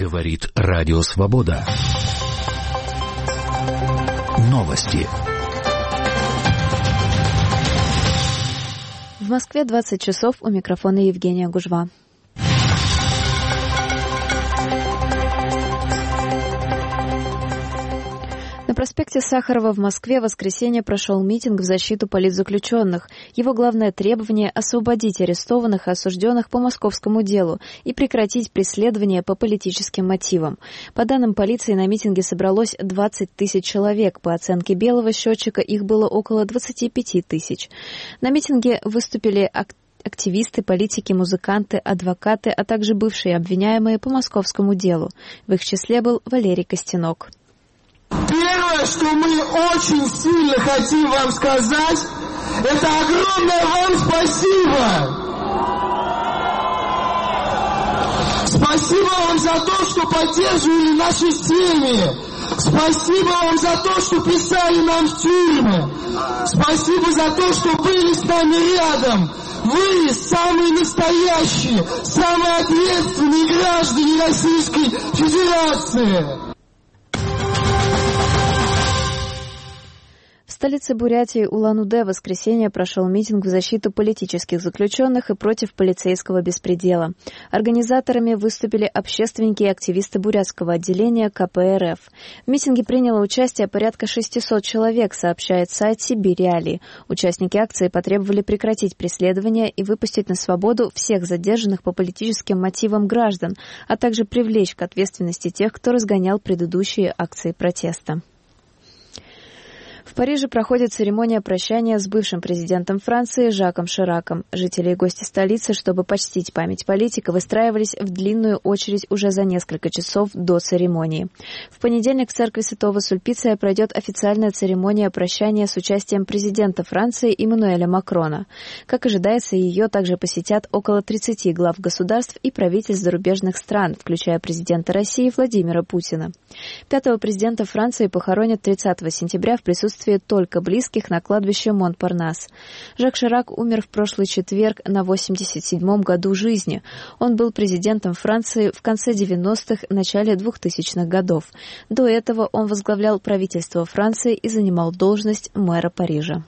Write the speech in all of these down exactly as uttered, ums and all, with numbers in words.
Говорит Радио Свобода. Новости. В Москве двадцать часов, у микрофона Евгения Гужва. На проспекте Сахарова в Москве в воскресенье прошел митинг в защиту политзаключенных. Его главное требование – освободить арестованных и осужденных по московскому делу и прекратить преследование по политическим мотивам. По данным полиции, на митинге собралось двадцать тысяч человек. По оценке Белого счетчика их было около двадцать пять тысяч. На митинге выступили активисты. Активисты, политики, музыканты, адвокаты, а также бывшие обвиняемые по московскому делу. В их числе был Валерий Костенок. Первое, что мы очень сильно хотим вам сказать, это огромное вам спасибо. Спасибо вам за то, что поддерживали наши семьи. Спасибо вам за то, что писали нам в тюрьмы. Спасибо за то, что были с нами рядом. Вы самые настоящие, самые ответственные граждане Российской Федерации. В столице Бурятии Улан-Удэ в воскресенье прошел митинг в защиту политических заключенных и против полицейского беспредела. Организаторами выступили общественники и активисты бурятского отделения ка пэ эр эф. В митинге приняло участие порядка шестисот человек, сообщает сайт «Сибирь Реалии». Участники акции потребовали прекратить преследование и выпустить на свободу всех задержанных по политическим мотивам граждан, а также привлечь к ответственности тех, кто разгонял предыдущие акции протеста. В Париже проходит церемония прощания с бывшим президентом Франции Жаком Шираком. Жители и гости столицы, чтобы почтить память политика, выстраивались в длинную очередь уже за несколько часов до церемонии. В понедельник в церкви Святого Сульпиция пройдет официальная церемония прощания с участием президента Франции Эммануэля Макрона. Как ожидается, ее также посетят около тридцати глав государств и правительств зарубежных стран, включая президента России Владимира Путина. Пятого президента Франции похоронят тридцатого сентября в присутствии только близких на кладбище Монпарнас. Жак Ширак умер в прошлый четверг на восемьдесят седьмом году жизни. Он был президентом Франции в конце девяностых, начале двухтысячных годов. До этого он возглавлял правительство Франции и занимал должность мэра Парижа.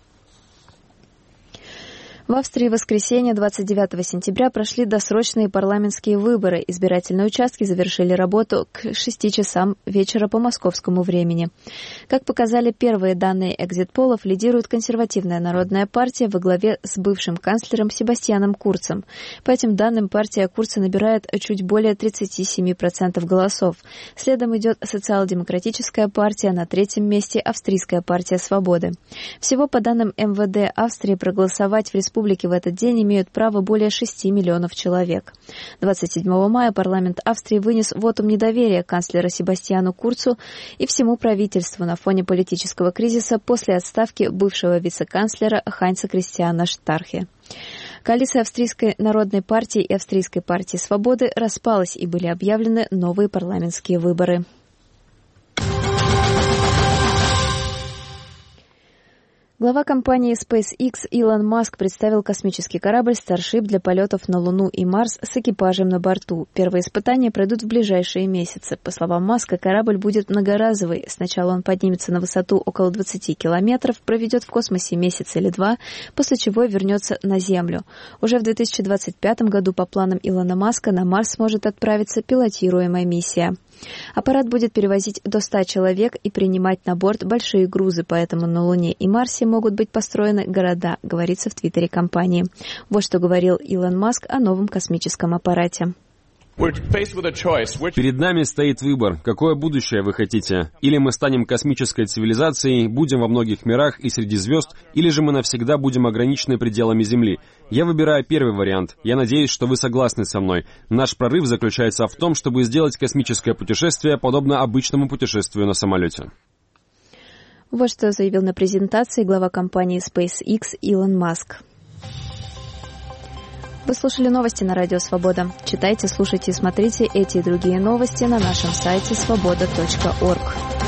В Австрии в воскресенье двадцать девятого сентября прошли досрочные парламентские выборы. Избирательные участки завершили работу к шести часам вечера по московскому времени. Как показали первые данные экзит-полов, лидирует консервативная народная партия во главе с бывшим канцлером Себастьяном Курцем. По этим данным, партия Курца набирает чуть более тридцати семи процентов голосов. Следом идет социал-демократическая партия, на третьем месте Австрийская партия свободы. Всего, по данным эм вэ дэ Австрии, проголосовать в республике в этот день имеют право более шести миллионов человек. двадцать седьмого мая парламент Австрии вынес вотум недоверия канцлеру Себастьяну Курцу и всему правительству на фоне политического кризиса после отставки бывшего вице-канцлера Хайнца Кристиана Штархе. Коалиция Австрийской народной партии и Австрийской партии свободы распалась, и были объявлены новые парламентские выборы. Глава компании SpaceX Илон Маск представил космический корабль Starship для полетов на Луну и Марс с экипажем на борту. Первые испытания пройдут в ближайшие месяцы. По словам Маска, корабль будет многоразовый. Сначала он поднимется на высоту около двадцати километров, проведет в космосе месяц или два, после чего вернется на Землю. Уже в две тысячи двадцать пятом году по планам Илона Маска на Марс сможет отправиться пилотируемая миссия. Аппарат будет перевозить до ста человек и принимать на борт большие грузы, поэтому на Луне и Марсе могут быть построены города, говорится в твиттере компании. Вот что говорил Илон Маск о новом космическом аппарате. Перед нами стоит выбор, какое будущее вы хотите. Или мы станем космической цивилизацией, будем во многих мирах и среди звезд, или же мы навсегда будем ограничены пределами Земли. Я выбираю первый вариант. Я надеюсь, что вы согласны со мной. Наш прорыв заключается в том, чтобы сделать космическое путешествие подобно обычному путешествию на самолете. Вот что заявил на презентации глава компании SpaceX Илон Маск. Вы слушали новости на Радио Свобода. Читайте, слушайте и смотрите эти и другие новости на нашем сайте свобода точка орг.